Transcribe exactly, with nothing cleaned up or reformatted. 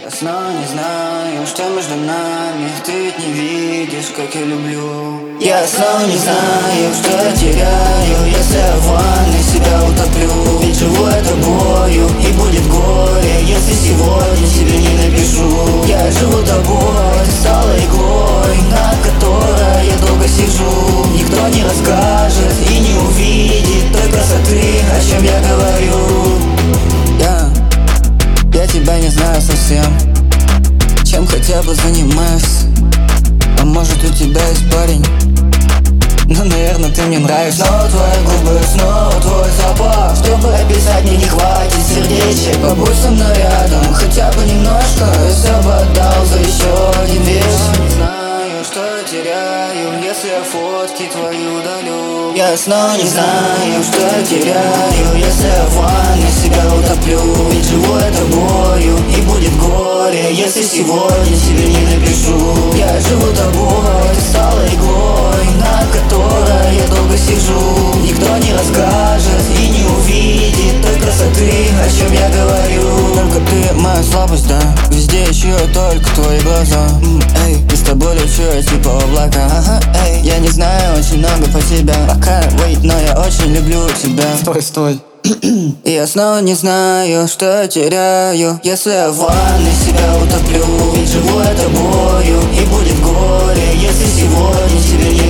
Я снова не знаю, что между нами. Ты ведь не видишь, как я люблю. Я снова не знаю, что я теряю, если я в ванной себя утоплю. Ведь живу я тобою, и будет горе, если сегодня тебе не напишу. Я живу тобой, ты стала иглой, на которой я долго сижу. Никто не расскажет и не увидит той красоты, о чем я говорю. Я, я тебя не знаю совсем, чем хотя бы занимаешься. А может, у тебя есть парень? Ну, наверное, ты мне нравишься. Снова твои губы, снова твой запах. Чтобы описать, мне не хватит сердечек. Побудь со мной рядом, хотя бы немножко. Я все бы отдал за еще один вечер. Не знаю, что я теряю, если я фотки твои удалю. Я снова не знаю, что я теряю, если я в ванной себя утоплю. Ведь живу я тобою, и будет горе, если сегодня тебе не напишу. Я живу тобой, ты стала иглой, на которой я долго сижу. Никто не расскажет и не увидит той красоты, о чем я говорю. Только ты моя слабость, да? Везде ищу только твои глаза. М, эй, и с тобой лечу я типа облака. Ага, эй, я не знаю очень много по тебе. Пока, wait, но я очень люблю тебя. Стой, стой. И я снова не знаю, что я теряю, если я в ванной себя утоплю. Ведь живу я тобою, и будет горе, если сегодня тебе не